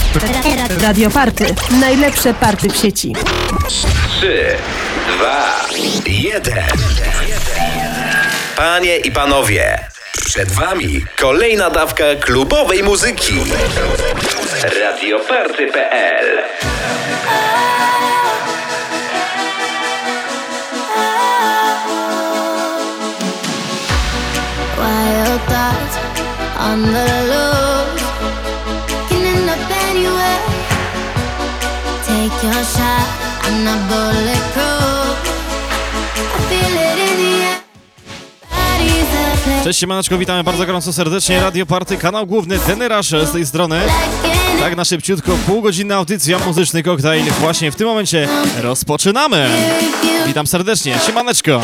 Radio Party. Najlepsze party w sieci. 3, 2, 1. Panie i panowie, przed wami kolejna dawka klubowej muzyki. Radioparty.pl. Wild thoughts on the loose, can end up anywhere. Take your shot, I'm not bulletproof. I feel it in the air. Body's a place. Cześć siemaneczko, witamy bardzo gorąco serdecznie. Radio Party, kanał główny, Tenerasz z tej strony. Tak na szybciutko, półgodzinna audycja, muzyczny koktajl. Właśnie w tym momencie rozpoczynamy. Witam serdecznie, siemaneczko.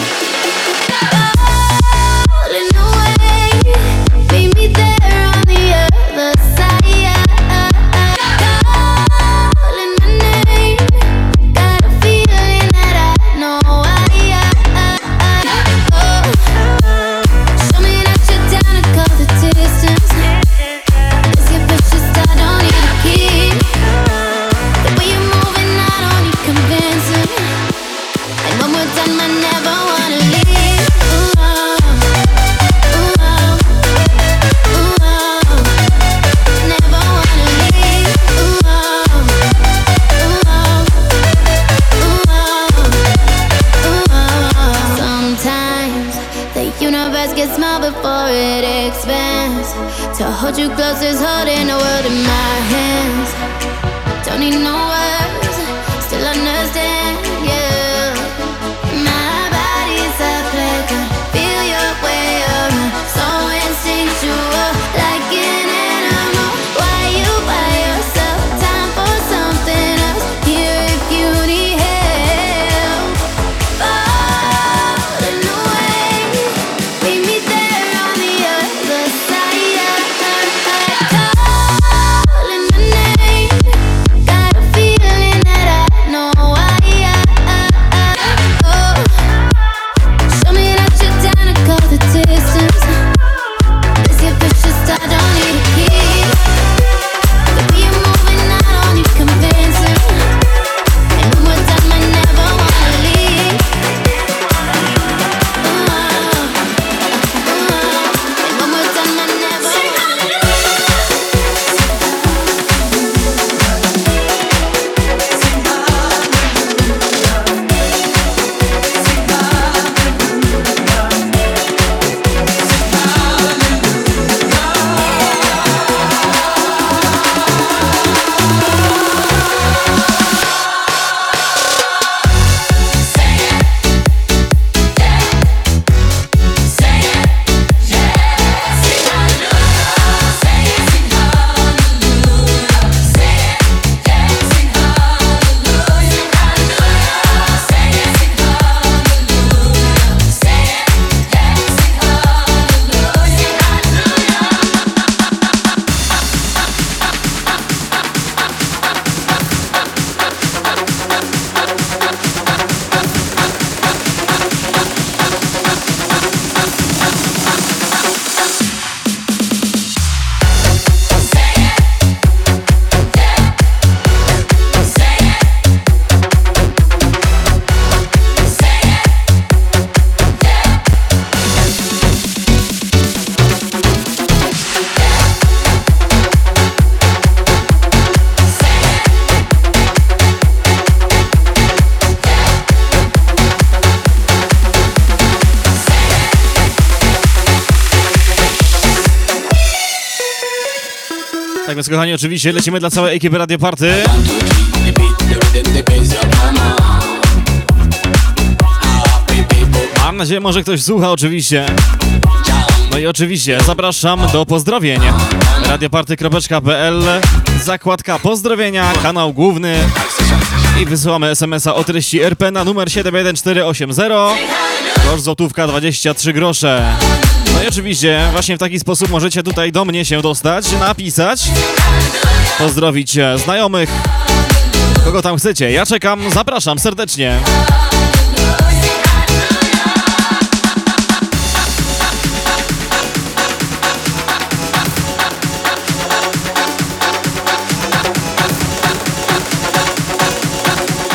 To hold you close is holding the world in my hands. Don't need no words, still understand, yeah. My body's a playground, feel your way around. So instinctual, like an animal. Why you by yourself? Time for something else. Here if you need help. Falling away, meet me there on the other side. Tak więc kochani, oczywiście lecimy dla całej ekipy Radio Party. Mam nadzieję, może ktoś słucha oczywiście. No i oczywiście zapraszam do pozdrowień. Radioparty.pl, zakładka pozdrowienia, kanał główny i wysyłamy SMS-a o treści RP na numer 71480. Koszt złotówka 23 grosze. No i oczywiście właśnie w taki sposób możecie tutaj do mnie się dostać, napisać, pozdrowić znajomych, kogo tam chcecie. Ja czekam, zapraszam serdecznie.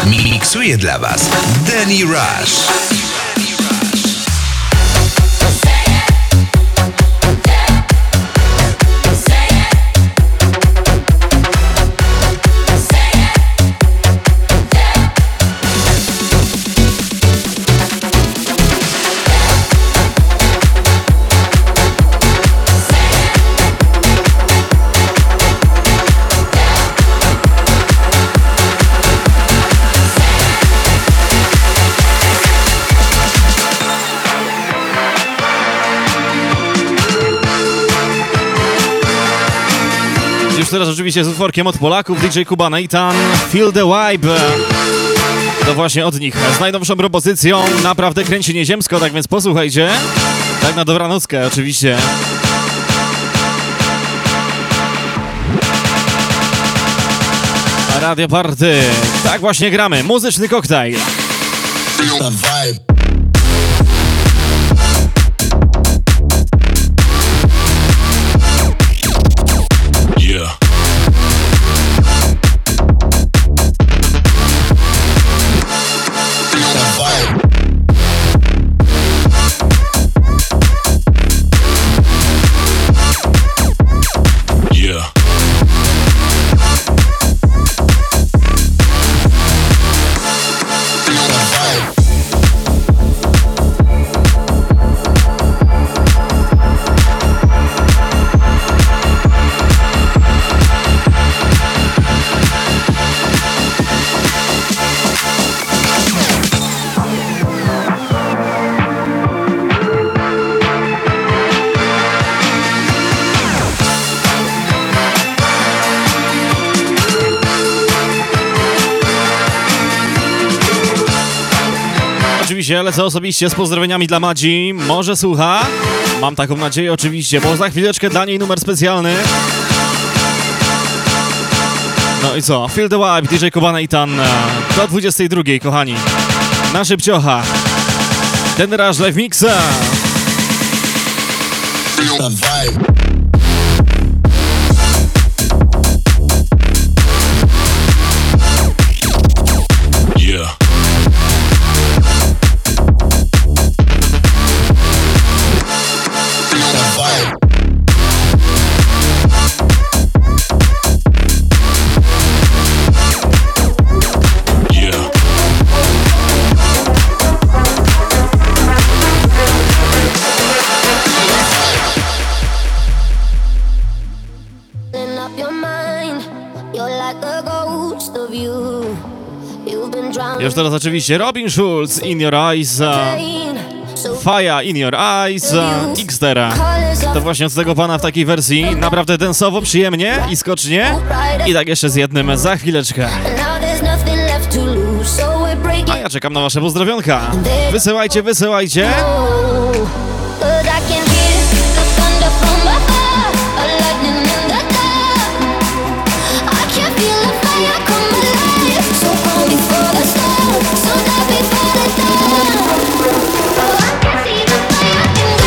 Miksuje dla Was Danny Rush. Już teraz oczywiście z utworkiem od Polaków DJ Kuba Nathan, Feel the Vibe. To właśnie od nich z najnowszą propozycją, naprawdę kręci nieziemsko, tak więc posłuchajcie. Tak na dobranockę oczywiście. Radio Party, tak właśnie gramy, muzyczny koktajl. Feel the vibe. Yeah. Feel the vibe. Yeah. Feel the vibe. Oczywiście lecę osobiście z pozdrowieniami dla Madzi. Może słucha? Mam taką nadzieję oczywiście, bo za chwileczkę dla niej numer specjalny. No i co? Feel the Vibe, DJ Kuba Nathan do 22, kochani. Na szybciocha. Ten Rush Live Mixa. Feel the vibe. Yeah. Feel the vibe. Yeah. Up your mind, you're like a ghost of you. You've been drowning Już teraz oczywiście Robin Schulz, In Your Eyes, in so Fire In Your Eyes, Xtera. To właśnie od tego pana w takiej wersji, naprawdę densowo, przyjemnie i skocznie. I tak jeszcze z jednym za chwileczkę. now there's nothing left to lose, so we're breaking A ja czekam na wasze pozdrowionka. Wysyłajcie, wysyłajcie. Cause I can hear the thunder from afar, a lightning in the dark. I can feel the fire come alive, so call me for the start, so that before the dawn. Oh, I can see the fire in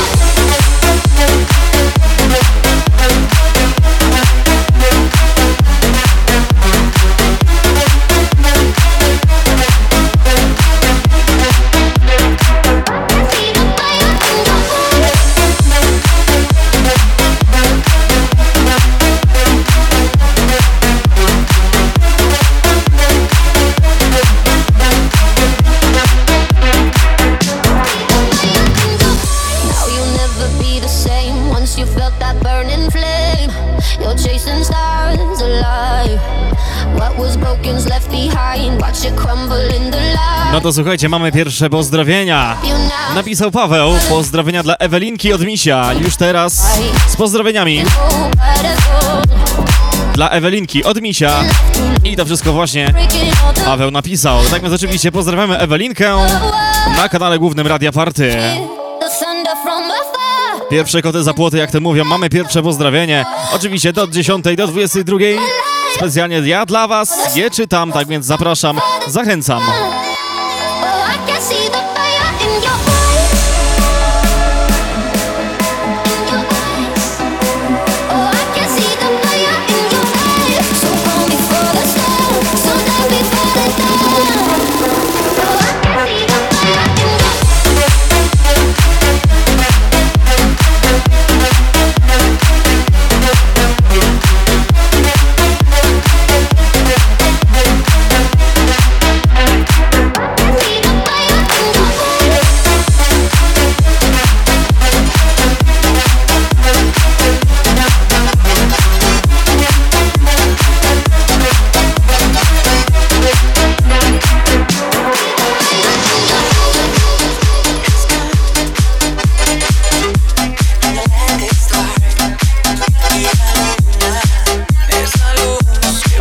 Now you'll never be the same once you felt that burning flame. You're chasing stars alive. What was broken's left behind. Watch it crumble in the light. No to słuchajcie, mamy pierwsze pozdrowienia. You now Napisał Paweł, pozdrowienia dla Ewelinki od Misia. Już teraz z pozdrowieniami know what it's for. dla Ewelinki od Misia. I to wszystko właśnie Breaking all the Paweł napisał. Tak więc oczywiście pozdrawiamy Ewelinkę na kanale głównym Radia Party. the thunder from afar. Pierwsze koty za płoty, jak to mówią, mamy pierwsze pozdrowienie. Oczywiście do 10 do 22. Specjalnie ja dla was je czytam, tak więc zapraszam, zachęcam. Oh, I can see the fire in your eyes. In your eyes. Oh, I can see the fire in your eyes. So call me for the start, so that before the dawn.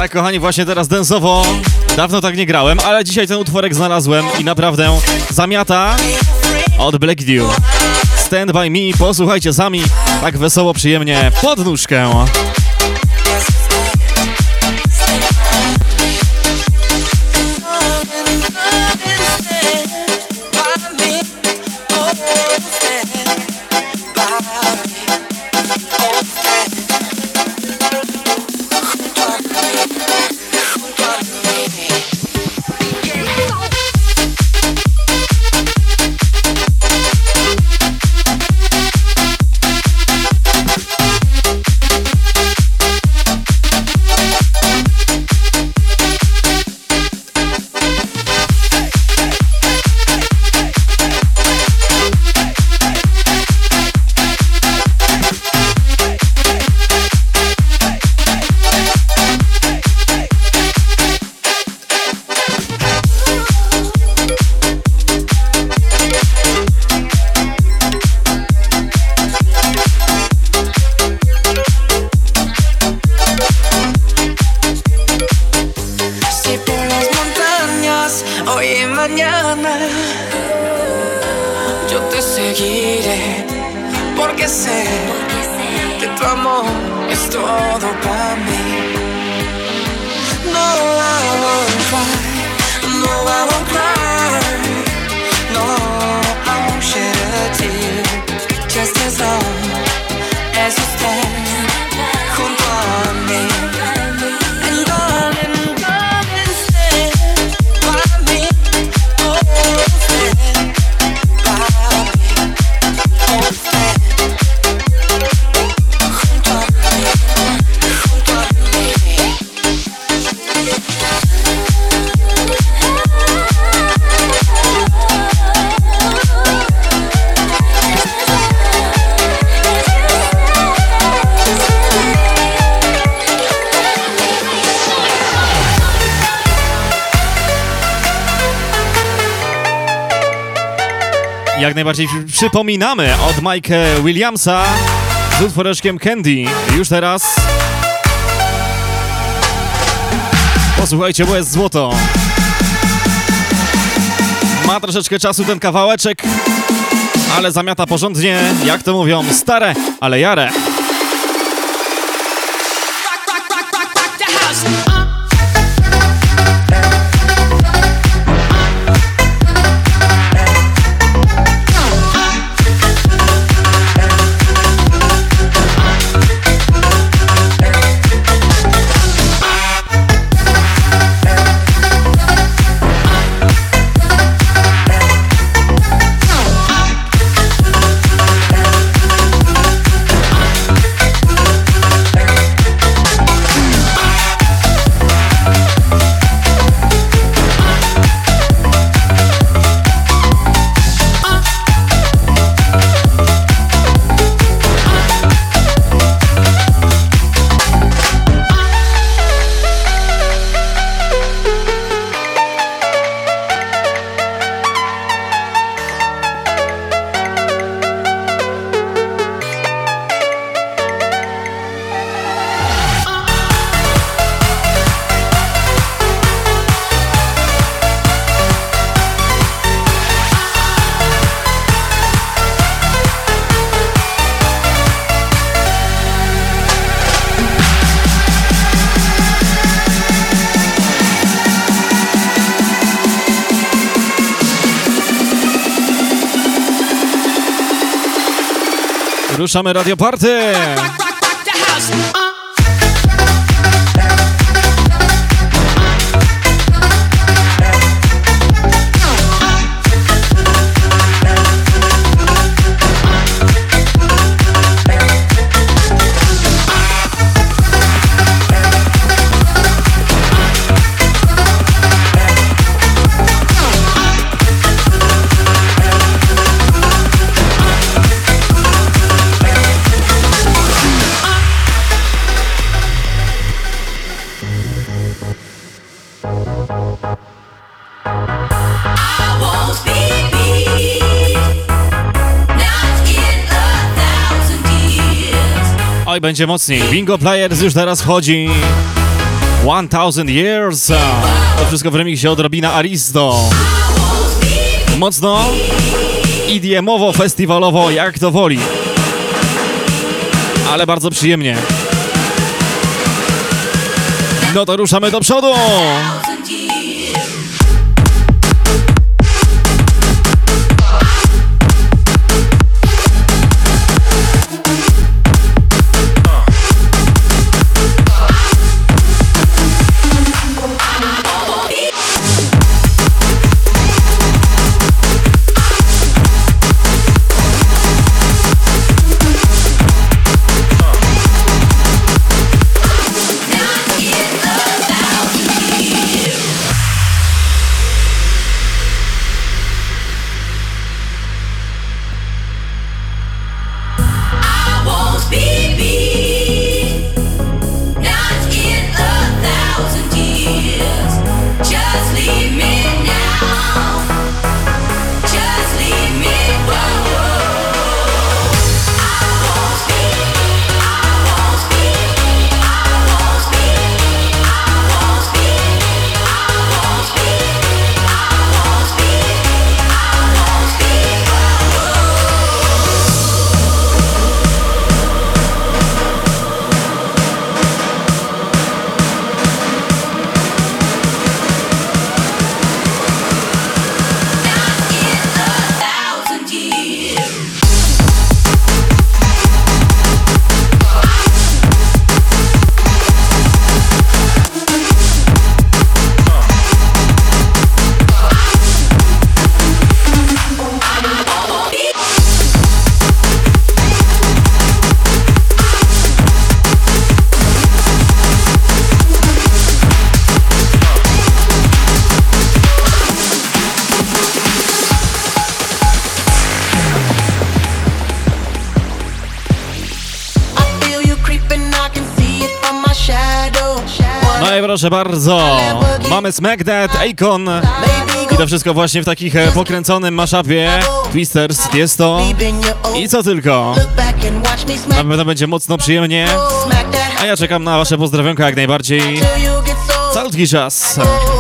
Tak, kochani, właśnie teraz densowo. Dawno tak nie grałem, ale dzisiaj ten utworek znalazłem i naprawdę zamiata od Black Dew. Stand by me, posłuchajcie sami, tak wesoło, przyjemnie, pod nóżkę. Jak najbardziej przypominamy od Mike'a Williamsa z utworeczkiem Candy. Już teraz posłuchajcie, bo jest złoto. Ma troszeczkę czasu ten kawałeczek, ale zamiata porządnie, jak to mówią, stare, ale jare. Ruszamy Radio Party! Oj, będzie mocniej. Bingo Players już teraz wchodzi. 1000 Years. To wszystko w remiksie odrobina Aristo. Mocno EDM-owo, festiwalowo, jak to woli. Ale bardzo przyjemnie. No to ruszamy do przodu. No i proszę bardzo, mamy Smack That, Akon i to wszystko właśnie w takich pokręconym mashupie. Twisters, Tiesto i co tylko. Na pewno będzie mocno przyjemnie, a ja czekam na wasze pozdrowionka jak najbardziej. Calutki czas.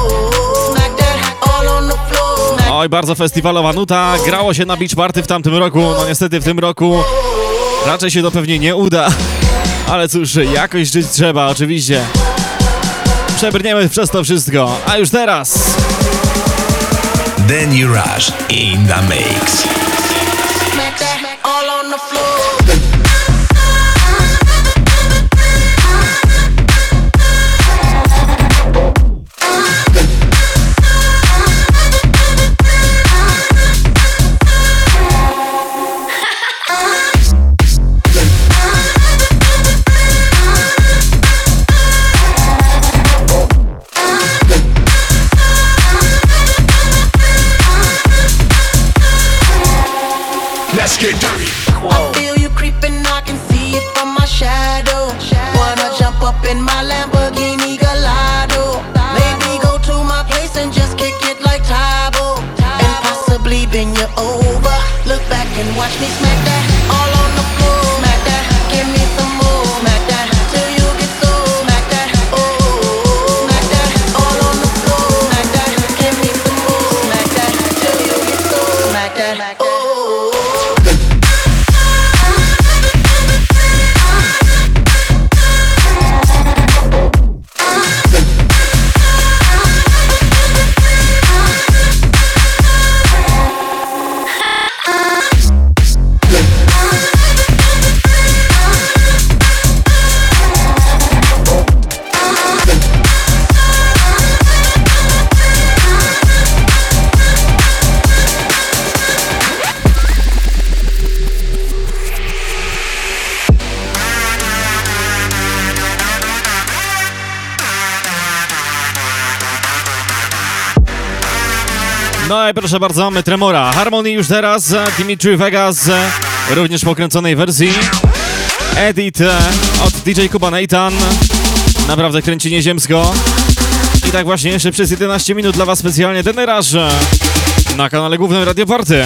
Oj, bardzo festiwalowa nuta, grało się na Beach Party w tamtym roku, no niestety w tym roku raczej się to pewnie nie uda. Ale cóż, jakoś żyć trzeba, oczywiście. Przebrniemy przez to wszystko, a już teraz Danny Rush in the mix. Let's get dirty. I feel you creeping, I can see it from my shadow. Wanna jump up in my Lamborghini Gallardo. Maybe go to my place and just kick it like Tybo. And possibly bend you over. Look back and watch me smack that all on the floor. Smack that, give me some more. Smack that till you get so. Smack that, oh. Smack that all on the floor. Smack that, give me some more. Smack that till you get so. Smack that, oh. No i proszę bardzo, mamy Tremora. Harmony już teraz, Dimitri Vegas, również pokręconej wersji. Edit od DJ Kuba Nathan. Naprawdę kręci nieziemsko. I tak właśnie jeszcze przez 11 minut dla was specjalnie Danny Rush na kanale głównym Radio Party.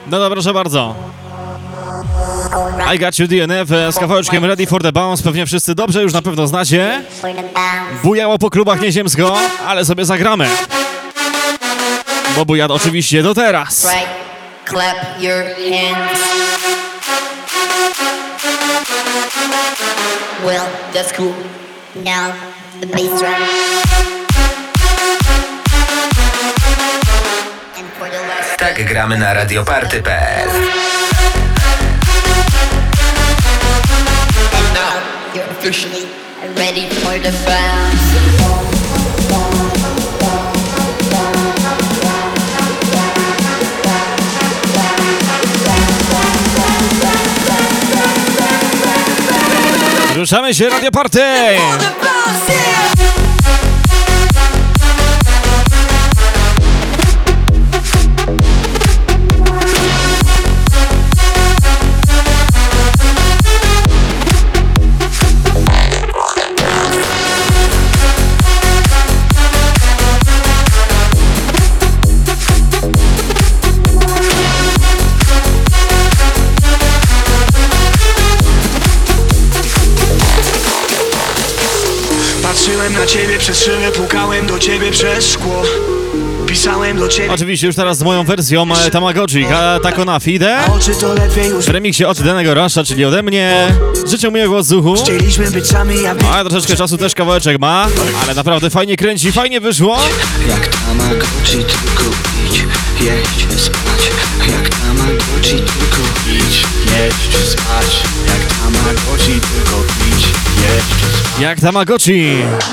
No dobra, proszę bardzo. I Got You DNF z kawałeczkiem Ready for the Bounce. Pewnie wszyscy dobrze już na pewno znacie. Bujało po klubach nieziemsko, ale sobie zagramy. Bo bujat oczywiście do teraz. Right, clap your hands. Well, that's cool. Now the bass drum. And for the last Tak gramy na radioparty.pl. and now you're officially ready for the bounce. Ruszamy się, Radio Party! Patrzyłem na ciebie przez szybę, pukałem do ciebie przez szkło. Pisałem do ciebie. Oczywiście już teraz z moją wersją Tamagotchi, Tako na Fide. Oczy to ledwie już. W remiksie od danego Rasha, czyli ode mnie. Życzę miłego odsłuchu. Chcieliśmy być sami, ja Ale troszeczkę czasu też kawałeczek ma, ale naprawdę fajnie kręci, fajnie wyszło. jak Tamagotchi, tylko idź, jeść, spać. Jak Tamagotchi, tylko idź, jeść, spać. Jak Tamagotchi, tylko idź, jeść, spać. Jak Tamagotchi.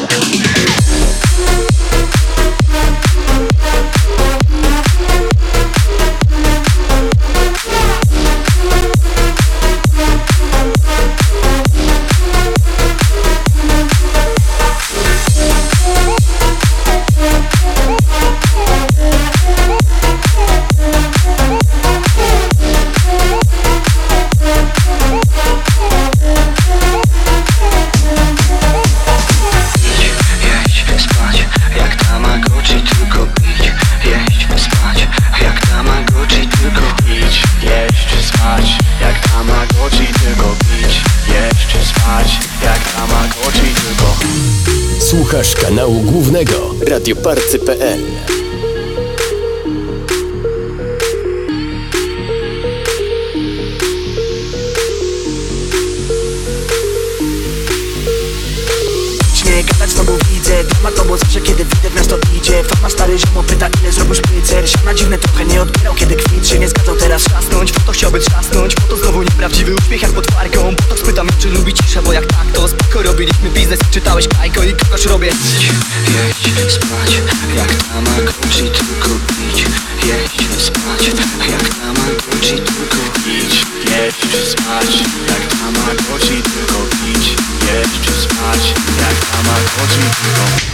Słuchasz kanału głównego radioparty.pl. Nie gadać z tobą widzę, doma tobą zawsze kiedy widzę w miasto idzie. Fama stary ziomo pyta ile zrobisz prycer. Siana dziwne trochę nie odbierał kiedy kwit się nie zgadzał teraz szasnąć. Po to chciałby trzasnąć, po to znowu nieprawdziwy uśmiech jak pod farką. Po to spytam czy lubi ciszę, bo jak tak to spoko robiliśmy biznes. Czytałeś Kajko i kogoś robię. Jeść, spać, jak Tamagotchi, tylko pić. Jeść, spać, jak Tamagotchi, tylko pić. Jeść, spać, jak Tamagotchi, tylko pić. Jeść, spać, jak Tamagotchi, tylko.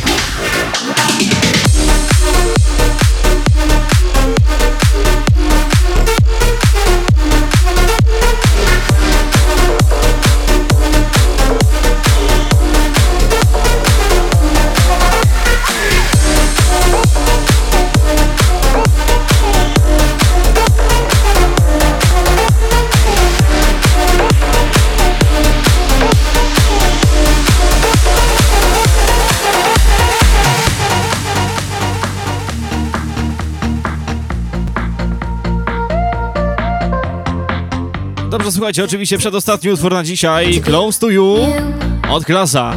Dobrze, słuchajcie, oczywiście przedostatni utwór na dzisiaj, Close to You od Klasa.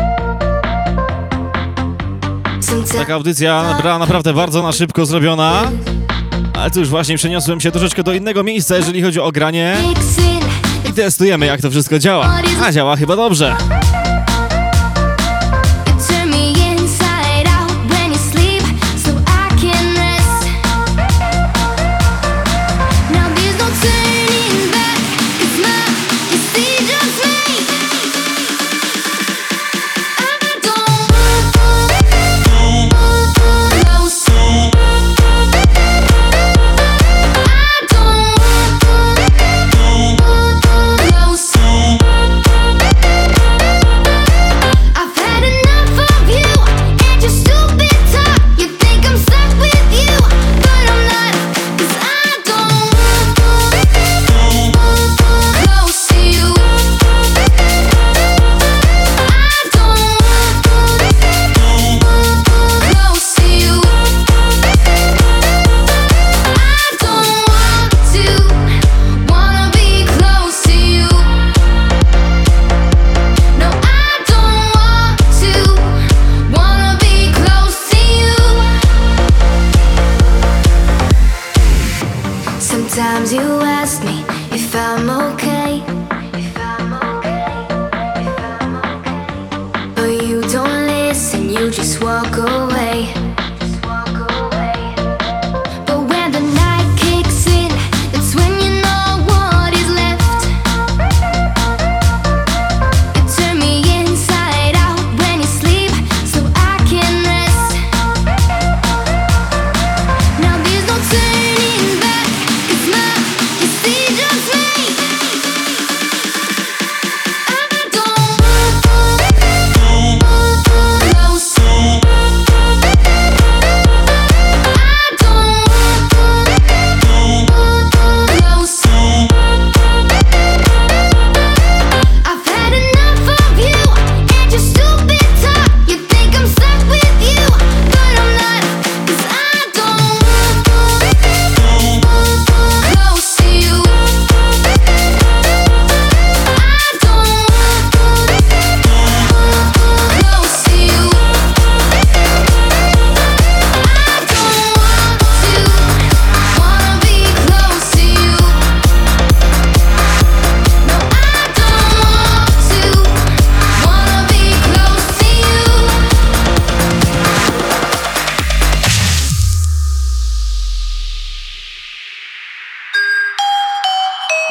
Taka audycja była naprawdę bardzo na szybko zrobiona, ale cóż, właśnie przeniosłem się troszeczkę do innego miejsca, jeżeli chodzi o granie i testujemy, jak to wszystko działa. A działa chyba dobrze.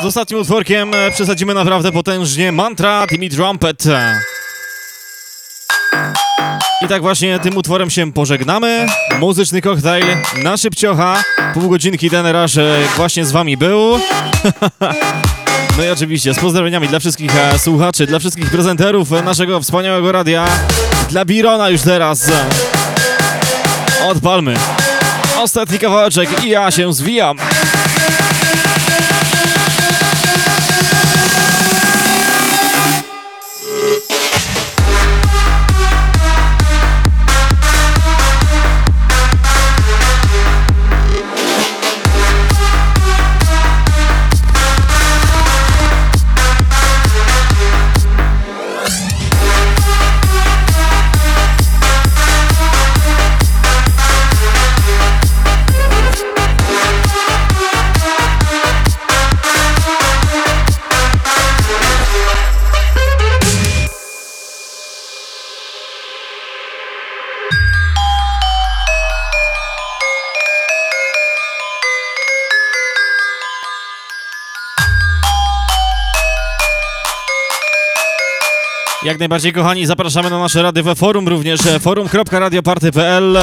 ostatnim utworkiem przesadzimy naprawdę potężnie. Mantra, Timmy Trumpet. I tak właśnie tym utworem się pożegnamy. Muzyczny koktajl na szybciocha. Pół godzinki ten Rush właśnie z wami był. No i oczywiście z pozdrowieniami dla wszystkich słuchaczy, dla wszystkich prezenterów naszego wspaniałego radia. Dla Birona już teraz. Odpalmy. Ostatni kawałeczek i ja się zwijam. Jak najbardziej, kochani, zapraszamy na nasze radiowe forum, również forum.radioparty.pl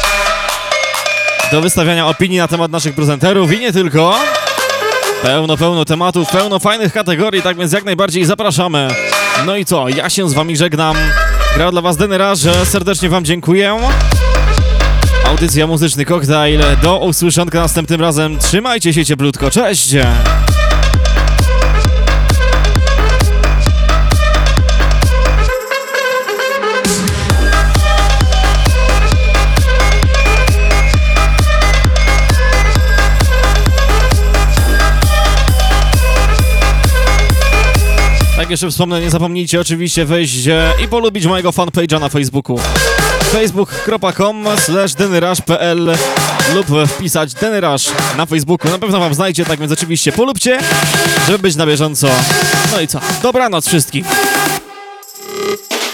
do wystawiania opinii na temat naszych prezenterów i nie tylko. Pełno tematów, pełno fajnych kategorii, tak więc jak najbardziej zapraszamy. No i co, ja się z wami żegnam. Grał dla was Denny Rush, serdecznie wam dziękuję. Audycja Muzyczny Koktajl, do usłyszonka następnym razem. Trzymajcie się cieplutko, cześć! Tak, jeszcze wspomnę, nie zapomnijcie oczywiście wejść i polubić mojego fanpage'a na Facebooku. facebook.com/dennyrush.pl lub wpisać Denny Rush na Facebooku. Na pewno wam znajdzie, tak więc oczywiście polubcie, żeby być na bieżąco. No i co? Dobranoc wszystkim!